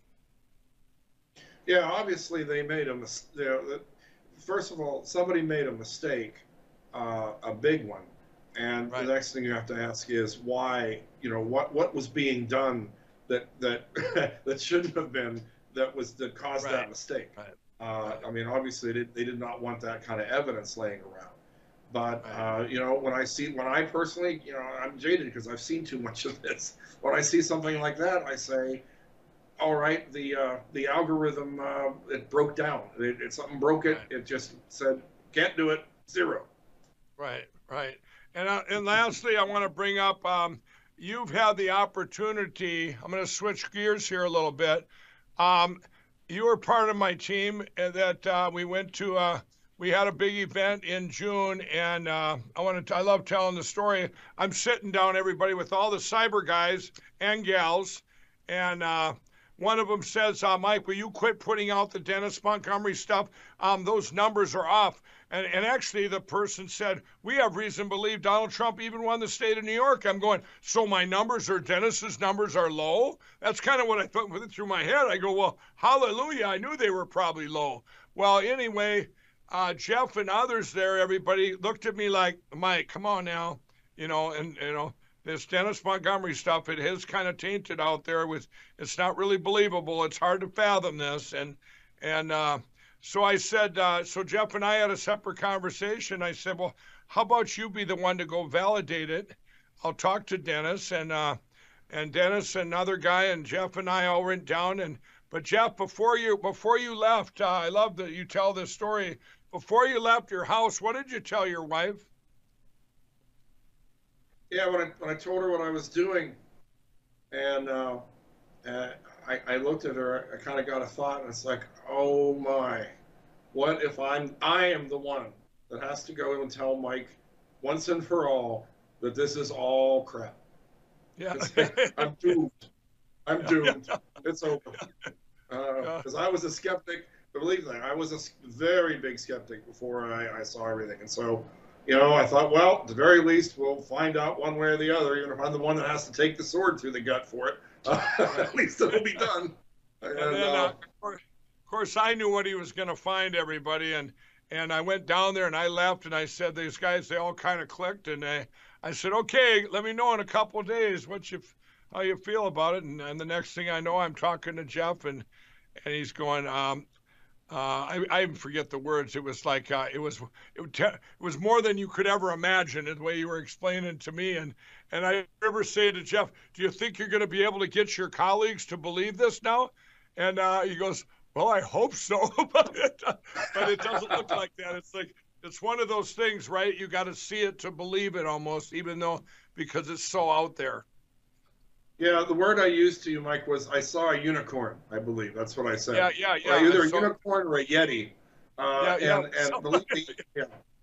Yeah, obviously they made a mistake. First of all, somebody made a mistake, uh, a big one, and right. The next thing you have to ask is why. You know what what was being done that that that shouldn't have been, that was that caused right. that mistake. Right. Uh, right. I mean, obviously they did, they did not want that kind of evidence laying around. But right. uh, you know, when I see, when I personally, you know, I'm jaded because I've seen too much of this. When I see something like that, I say, all right, the uh, the algorithm uh, it broke down. It, it something broke it. Right. It just said can't do it. Zero. Right. Right. And uh, and lastly, I want to bring up. Um, You've had the opportunity, I'm going to switch gears here a little bit. Um, you were part of my team that uh, we went to, uh, we had a big event in June, and uh, I want to, I love telling the story. I'm sitting down, everybody, with all the cyber guys and gals, and uh, one of them says, uh, Mike, will you quit putting out the Dennis Montgomery stuff? Um, those numbers are off. And, and actually, the person said, we have reason to believe Donald Trump even won the state of New York. I'm going, so my numbers or Dennis's numbers are low? That's kind of what I thought with it through my head. I go, well, hallelujah, I knew they were probably low. Well, anyway, uh, Jeff and others there, everybody looked at me like, Mike, come on now. You know, and, you know, this Dennis Montgomery stuff, it is kind of tainted out there. With It's not really believable. It's hard to fathom this. And, and, uh, So I said, uh, so Jeff and I had a separate conversation. I said, well, how about you be the one to go validate it? I'll talk to Dennis, and uh, and Dennis, another guy, and Jeff and I all went down. And but Jeff, before you before you left, uh, I love that you tell this story. Before you left your house, what did you tell your wife? Yeah, when I when I told her what I was doing, and uh, uh, I, I looked at her, I kind of got a thought, and it's like, oh my, what if I'm, I am the one that has to go and tell Mike once and for all that this is all crap. Yeah. I'm doomed. I'm doomed. It's over. Because uh, I was a skeptic, believe me, I was a very big skeptic before I, I saw everything. And so, you know, I thought, well, at the very least, we'll find out one way or the other, even if I'm the one that has to take the sword through the gut for it. Uh, at least it'll be done. And, and then, uh, uh, of, course, of course, I knew what he was going to find, everybody, and and I went down there and I left and I said, these guys, they all kind of clicked, and I, I said, okay, let me know in a couple of days what you, how you feel about it. And, and the next thing I know, I'm talking to Jeff, and and he's going, um, uh, I, I forget the words. It was like uh, it was it, te- it was more than you could ever imagine in the way you were explaining to me. And and I remember saying to Jeff, "Do you think you're going to be able to get your colleagues to believe this now?" And uh, he goes, "Well, I hope so, but it, but it doesn't look like that. It's like it's one of those things, right? You got to see it to believe it, almost, even though because it's so out there." Yeah, the word I used to you, Mike, was I saw a unicorn. I believe that's what I said. Yeah, yeah, yeah. Or either a so, unicorn or a yeti. Uh, yeah, yeah. And, and believe me, yeah.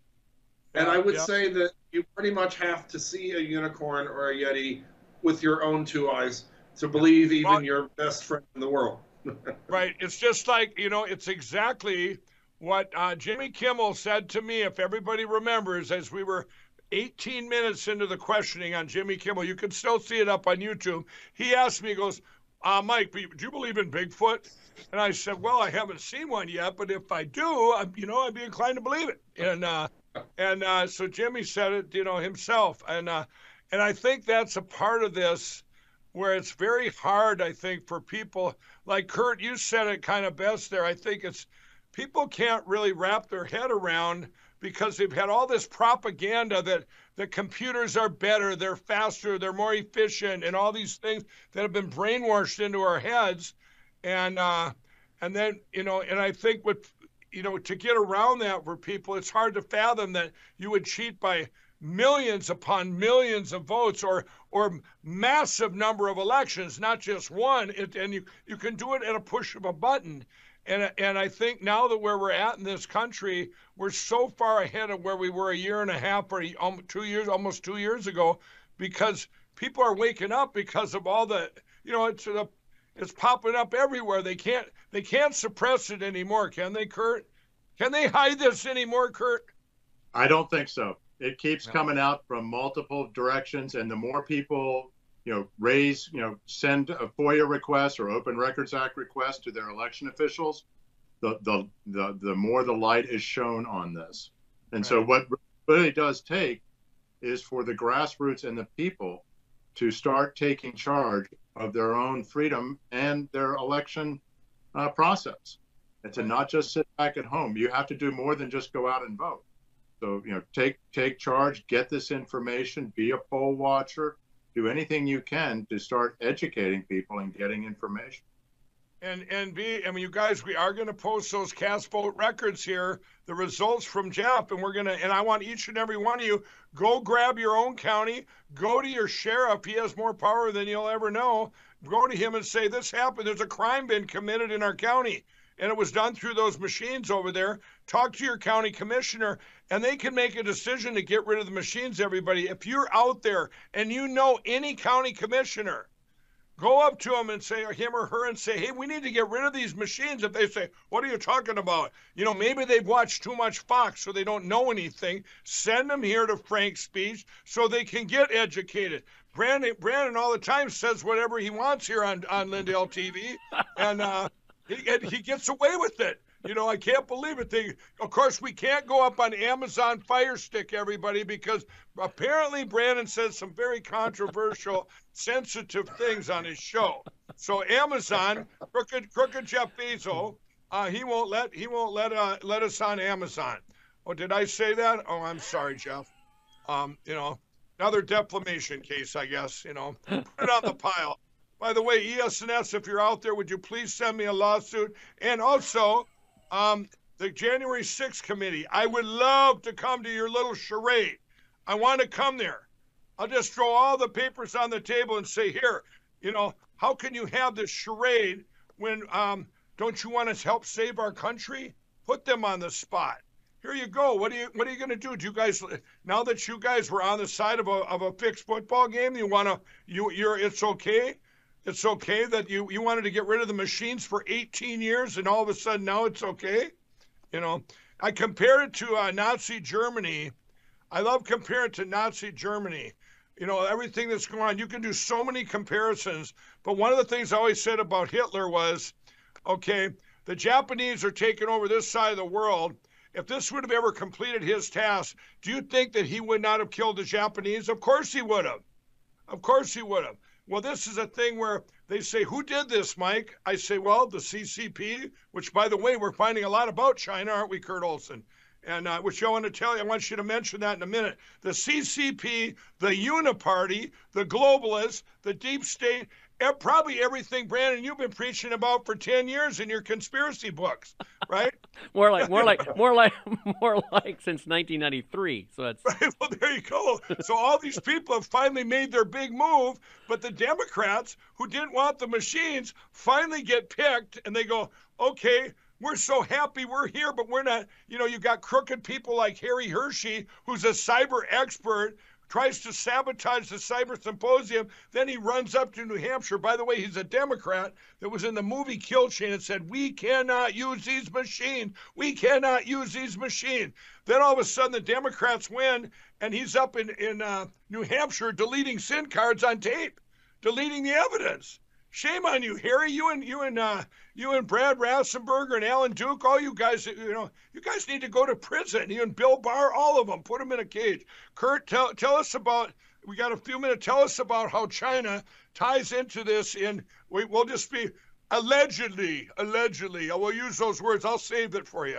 And Yeah, I would yeah. say that you pretty much have to see a unicorn or a yeti with your own two eyes to believe even Well, your best friend in the world. Right. It's just like, you know, it's exactly what uh, Jimmy Kimmel said to me, if everybody remembers, as we were eighteen minutes into the questioning on Jimmy Kimmel. You can still see it up on YouTube. He asked me, he goes, uh, Mike, do you believe in Bigfoot? And I said, well, I haven't seen one yet, but if I do, I, you know, I'd be inclined to believe it. And uh, and uh, so Jimmy said it, you know, himself. And uh, and I think that's a part of this where it's very hard, I think, for people like Kurt, you said it kind of best there. I think it's people can't really wrap their head around because they've had all this propaganda that the computers are better, they're faster, they're more efficient, and all these things that have been brainwashed into our heads. And uh, and then, you know, and I think what, you know, to get around that for people, it's hard to fathom that you would cheat by millions upon millions of votes or or massive number of elections, not just one. It, and you, you can do it at a push of a button. And and I think now that where we're at in this country, we're so far ahead of where we were a year and a half or two years, almost two years ago, because people are waking up because of all the, you know, it's a, it's popping up everywhere. They can't they can't suppress it anymore, can they, Kurt? Can they hide this anymore, Kurt? I don't think so. It keeps No. coming out from multiple directions, and the more people, you know, raise, you know, send a FOIA request or Open Records Act request to their election officials, the the the, the more the light is shown on this. And Right. so what really does take is for the grassroots and the people to start taking charge of their own freedom and their election uh, process, and to not just sit back at home. You have to do more than just go out and vote. So, you know, take take charge, get this information, be a poll watcher, do anything you can to start educating people and getting information. And and B, I mean, you guys, we are going to post those cast vote records here, the results from Jeff, and we're going to, and I want each and every one of you, go grab your own county, go to your sheriff. He has more power than you'll ever know. Go to him and say, this happened. There's a crime been committed in our county, and it was done through those machines over there. Talk to your county commissioner, and they can make a decision to get rid of the machines, everybody. If you're out there and you know any county commissioner, go up to him and say, or him or her, and say, hey, we need to get rid of these machines. If they say, what are you talking about? You know, maybe they've watched too much Fox, so they don't know anything. Send them here to Frank's Speech so they can get educated. Brandon, Brandon all the time says whatever he wants here on, on Lindell T V, and uh, he, and he gets away with it. You know, I can't believe it. They, of course, we can't go up on Amazon Fire Stick, everybody, because apparently Brandon says some very controversial, sensitive things on his show. So Amazon, crooked, crooked Jeff Bezos, uh, he won't let he won't let uh, let us on Amazon. Oh, did I say that? Oh, I'm sorry, Jeff. Um, you know, another defamation case, I guess. You know, put it on the pile. By the way, E S N S, if you're out there, would you please send me a lawsuit? And also, um, the January sixth committee, I would love to come to your little charade. I want to come there. I'll just throw all the papers on the table and say, here, you know, how can you have this charade when um, don't you want to help save our country? Put them on the spot. Here you go. What are you What are you going to do? Do you guys, now that you guys were on the side of a of a fixed football game, you want to you you're it's okay. It's okay that you, you wanted to get rid of the machines for eighteen years and all of a sudden now it's okay? You know, I compare it to uh, Nazi Germany. I love comparing it to Nazi Germany. You know, everything that's going on, you can do so many comparisons. But one of the things I always said about Hitler was, okay, the Japanese are taking over this side of the world. If this would have ever completed his task, do you think that he would not have killed the Japanese? Of course he would have. Of course he would have. Well, this is a thing where They say, who did this, Mike? I say, well, the C C P, which, by the way, we're finding a lot about China, aren't we, Kurt Olson? And uh, which I want to tell you, I want you to mention that in a minute. The C C P, the Uniparty, the globalists, the deep state, probably everything, Brandon, you've been preaching about for ten years in your conspiracy books, right? more like, more like, more like, more like since nineteen ninety-three. So that's right. Well, there you go. So all these people have finally made their big move, but the Democrats who didn't want the machines finally get picked, and they go, okay, we're so happy we're here, but we're not. You know, you got crooked people like Harry Hershey, who's a cyber expert, tries to sabotage the cyber symposium. Then he runs up to New Hampshire. By the way, he's a Democrat that was in the movie Kill Chain and said, we cannot use these machines. We cannot use these machines. Then all of a sudden the Democrats win, and he's up in, in uh, New Hampshire deleting SIM cards on tape, deleting the evidence. Shame on you, Harry. You and you and uh, you and Brad Rassenberger and Alan Duke, all you guys, you know, you guys need to go to prison. You and Bill Barr, all of them, put them in a cage. Kurt, tell tell us about. We got a few minutes. Tell us about how China ties into this. In we, we'll just be allegedly, allegedly. I will use those words. I'll save it for you.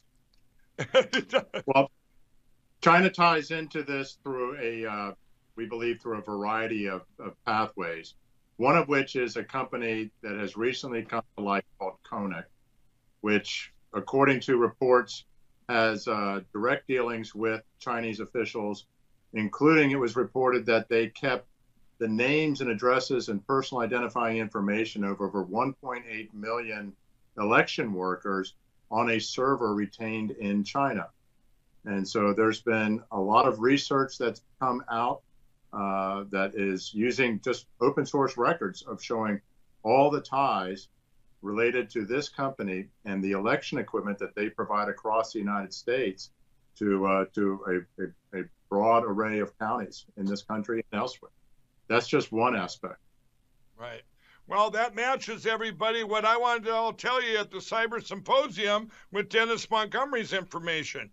Well, China ties into this through a, uh, we believe, through a variety of, of pathways. One of which is a company that has recently come to light called Koenig, which, according to reports, has uh, direct dealings with Chinese officials, including it was reported that they kept the names and addresses and personal identifying information of over one point eight million election workers on a server retained in China. And so there's been a lot of research that's come out Uh, that is using just open source records of showing all the ties related to this company and the election equipment that they provide across the United States to uh, to a, a, a broad array of counties in this country and elsewhere. That's just one aspect. Right. Well, that matches, everybody, what I wanted to all tell you at the Cyber Symposium with Dennis Montgomery's information.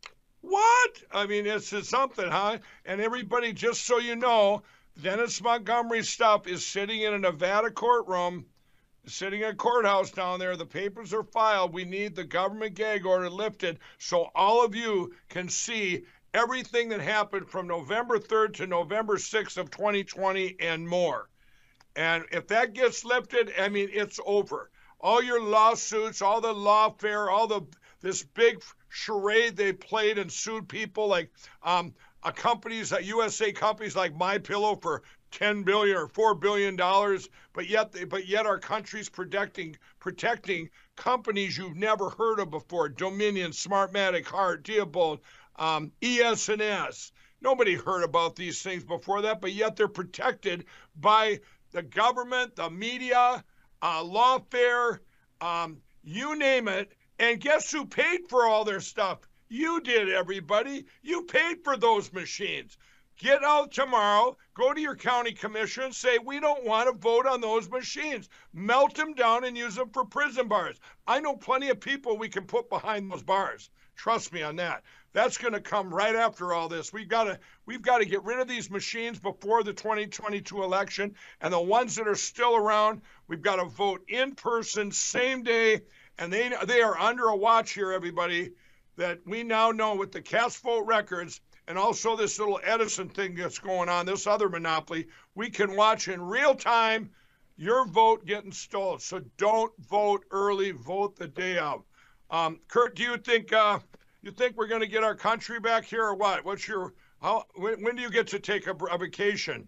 What? I mean, this is something, huh? And everybody, just so you know, Dennis Montgomery's stuff is sitting in a Nevada courtroom, sitting in a courthouse down there. The papers are filed. We need the government gag order lifted so all of you can see everything that happened from November third to November sixth of twenty twenty and more. And if that gets lifted, I mean, it's over. All your lawsuits, all the lawfare, all the this big charade they played and sued people like um, uh, companies, uh, U S A companies like MyPillow for ten billion dollars or four billion dollars, but yet they, but yet our country's protecting protecting companies you've never heard of before: Dominion, Smartmatic, Hart, Diebold, um, E S and S. Nobody heard about these things before that, but yet they're protected by the government, the media, uh, lawfare, um, you name it. And guess who paid for all their stuff? You did, everybody. You paid for those machines. Get out tomorrow, go to your county commissioner and say, we don't want to vote on those machines. Melt them down and use them for prison bars. I know plenty of people we can put behind those bars. Trust me on that. That's going to come right after all this. We've got to we've got to get rid of these machines before the twenty twenty-two election. And the ones that are still around, we've got to vote in person, same day. And they they are under a watch here, everybody, that we now know with the cast vote records and also this little Edison thing that's going on, this other monopoly, we can watch in real time your vote getting stolen. So don't vote early, vote the day of. Um, Kurt, do you think uh, you think we're going to get our country back here or what? What's your how? When, when do you get to take a, a vacation?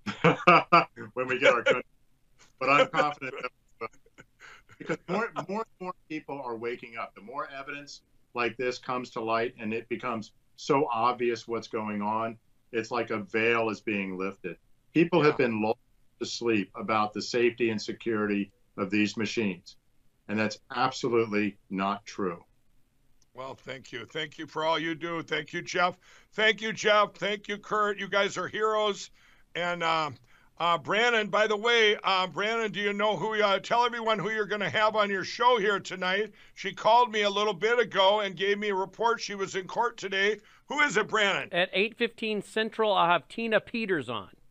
When we get our country, but I'm confident that. Because more, more and more people are waking up. The more evidence like this comes to light and it becomes so obvious what's going on, it's like a veil is being lifted. People yeah. have been lulled to sleep about the safety and security of these machines. And that's absolutely not true. Well, thank you. Thank you for all you do. Thank you, Jeff. Thank you, Jeff. Thank you, Kurt. You guys are heroes. And, uh, Uh, Brandon, by the way, uh, Brandon, do you know who, uh, tell everyone who you're going to have on your show here tonight. She called me a little bit ago and gave me a report. She was in court today. Who is it, Brandon? At eight fifteen Central, I'll have Tina Peters on.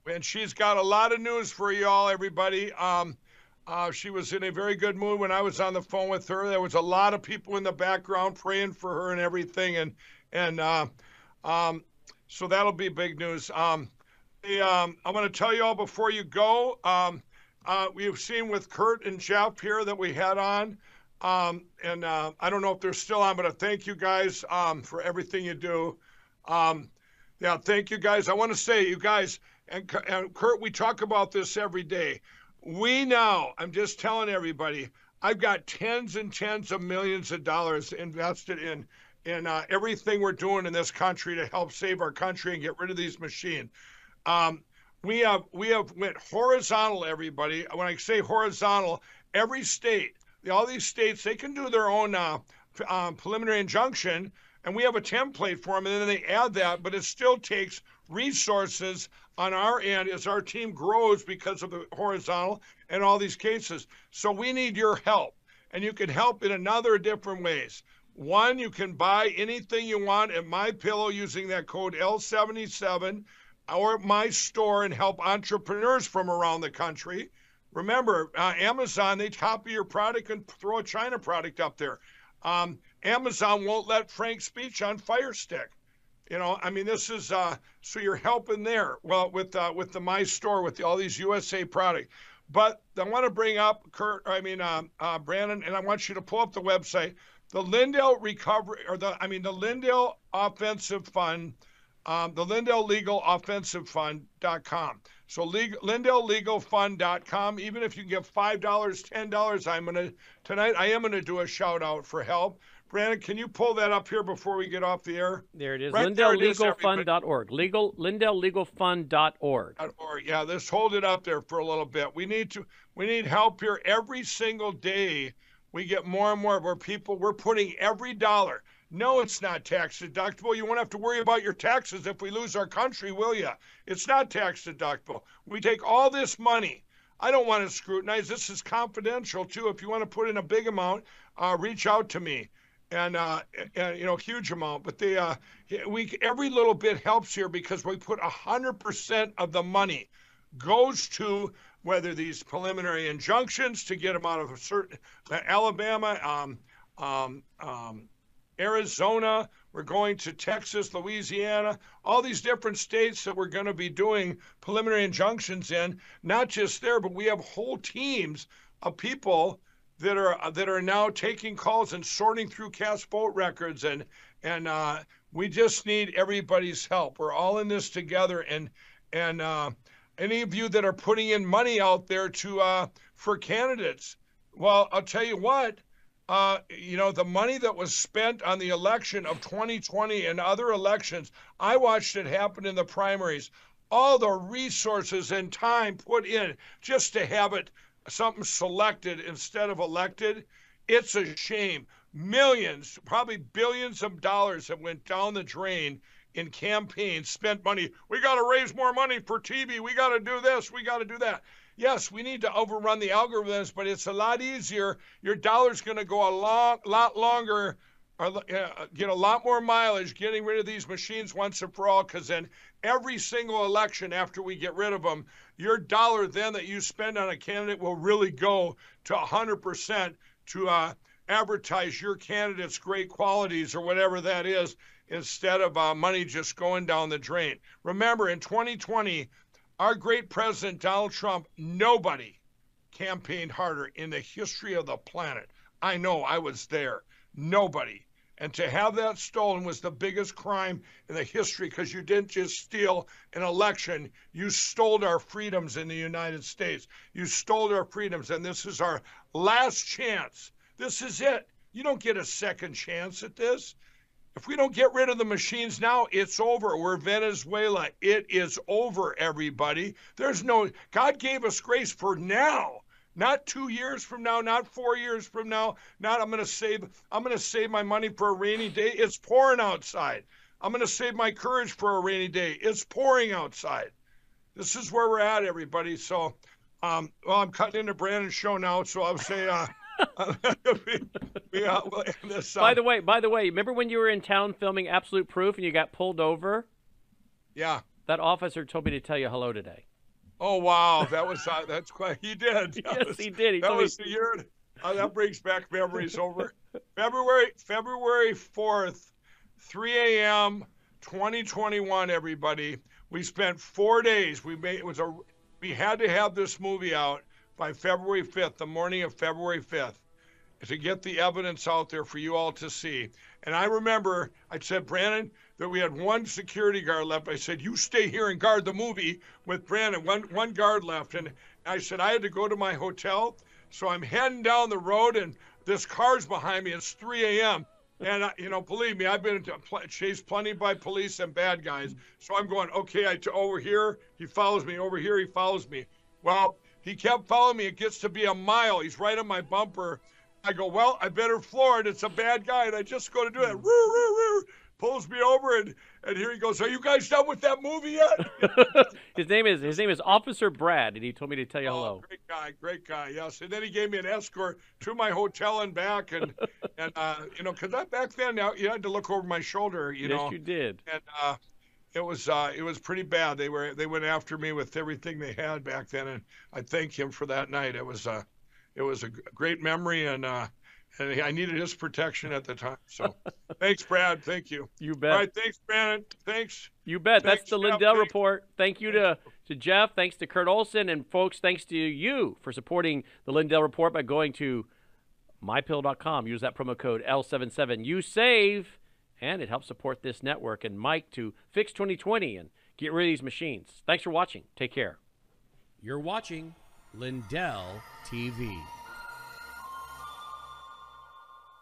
And she's got a lot of news for you all, everybody. Um, uh, she was in a very good mood when I was on the phone with her. There was a lot of people in the background praying for her and everything, and and uh, um, so that'll be big news. Um, the, um, I'm going to tell you all before you go. Um, uh, we've seen with Kurt and Jeff here that we had on. Um, and uh, I don't know if they're still on, but I thank you guys um, for everything you do. Um, yeah, thank you guys. I want to say, you guys, and, and Kurt, we talk about this every day. We now, I'm just telling everybody, I've got tens and tens of millions of dollars invested in in uh, everything we're doing in this country to help save our country and get rid of these machines. Um, we have we have went horizontal, everybody. When I say horizontal, every state, all these states, they can do their own uh, uh, preliminary injunction, and we have a template for them, and then they add that, but it still takes resources on our end as our team grows because of the horizontal and all these cases. So we need your help, and you can help in another different ways. One, you can buy anything you want at MyPillow using that code L seventy-seven, or at my store, and help entrepreneurs from around the country. Remember, uh, Amazon, they copy your product and throw a China product up there. Um, Amazon won't let Frank's speech on Fire Stick. You know, I mean, this is, uh, so you're helping there. Well, with uh, with the My Store, with the, all these U S A products. But I want to bring up, Kurt, I mean, uh, uh, Brandon, and I want you to pull up the website. The Lindell Recovery, or the, I mean, the Lindell Offensive Fund, um, the Lindell Legal Offensive Fund dot com. So Lindell Legal Fund dot com. Even if you can give five dollars, ten dollars, I'm going to, tonight, I am going to do a shout out for help. Brandon, can you pull that up here before we get off the air? There it is, right Lindell Legal Fund dot org. Legal, Lindell Legal Fund dot org. Yeah, let's hold it up there for a little bit. We need to, we need help here every single day. We get more and more of our people. We're putting every dollar. No, it's not tax deductible. You won't have to worry about your taxes if we lose our country, will you? It's not tax deductible. We take all this money. I don't want to scrutinize. This is confidential, too. If you want to put in a big amount, uh, reach out to me. And, uh, and, you know, huge amount. But they, uh, we, every little bit helps here because we put one hundred percent of the money goes to whether these preliminary injunctions to get them out of a certain, uh, Alabama, um, um, um, Arizona, we're going to Texas, Louisiana, all these different states that we're going to be doing preliminary injunctions in, not just there, but we have whole teams of people that are that are now taking calls and sorting through cast vote records, and and uh, we just need everybody's help. We're all in this together, and and uh, any of you that are putting in money out there to uh, for candidates, well, I'll tell you what, uh, you know, the money that was spent on the election of twenty twenty and other elections, I watched it happen in the primaries. All the resources and time put in just to have it something selected instead of elected, it's a shame. Millions, probably billions of dollars that went down the drain in campaigns, spent money. We got to raise more money for T V. We got to do this. We got to do that. Yes, we need to overrun the algorithms, but it's a lot easier. Your dollar's going to go a long, lot longer, or uh, get a lot more mileage getting rid of these machines once and for all, because then every single election after we get rid of them, your dollar then that you spend on a candidate will really go to one hundred percent to uh, advertise your candidate's great qualities or whatever that is, instead of uh, money just going down the drain. Remember, in twenty twenty, our great president, Donald Trump, nobody campaigned harder in the history of the planet. I know, I was there. Nobody. And to have that stolen was the biggest crime in the history, because you didn't just steal an election, you stole our freedoms in the United States. You stole our freedoms, and this is our last chance. This is it. You don't get a second chance at this. If we don't get rid of the machines now, it's over. We're Venezuela. It is over, everybody. There's no, God gave us grace for now. Not two years from now, not four years from now, not I'm going to save I'm going to save my money for a rainy day. It's pouring outside. I'm going to save my courage for a rainy day. It's pouring outside. This is where we're at, everybody. So, um, well, I'm cutting into Brandon's show now, so I'll say, uh, we, we, uh, we'll end this, uh, by the way, by the way, remember when you were in town filming Absolute Proof and you got pulled over? Yeah. That officer told me to tell you hello today. Oh wow, that was uh, that's quite. He did. That Yes, was, he did. He that told me- was the year. Uh, that brings back memories. Over February February fourth, three a m twenty twenty-one. Everybody, we spent four days. We made it was a. We had to have this movie out by February fifth, the morning of February fifth, to get the evidence out there for you all to see. And I remember I said, Brandon, that we had one security guard left. I said, you stay here and guard the movie with Brandon. One one guard left. And I said, I had to go to my hotel. So I'm heading down the road, and this car's behind me. It's three a m And, uh, you know, believe me, I've been pl- chased plenty by police and bad guys. So I'm going, okay, I t- over here, he follows me. Over here, he follows me. Well, he kept following me. It gets to be a mile. He's right on my bumper. I go, well, I better floor it. It's a bad guy. And I just go to do it. Roo, roo, roo. Pulls me over, and, and here he goes, are you guys done with that movie yet? his name is his name is Officer Brad, and he told me to tell you Oh, hello. great guy, great guy, yes. And then he gave me an escort to my hotel and back. And, and uh, you know, because back then, now you had to look over my shoulder, you yes, know. you did. And uh, it was uh, it was pretty bad. They were they went after me with everything they had back then, and I thank him for that night. It was uh, it was a g- great memory, and uh, and I needed his protection at the time. So, thanks, Brad. Thank you. You bet. All right, thanks, Brandon. Thanks. You bet. Thanks, That's the Jeff. Lindell Thanks. Report. Thank you to, to Jeff. Thanks to Kurt Olson. And, folks, thanks to you for supporting the Lindell Report by going to my pill dot com. Use that promo code L seventy-seven. You save, and it helps support this network. And Mike to fix twenty twenty and get rid of these machines. Thanks for watching. Take care. You're watching Lindell T V.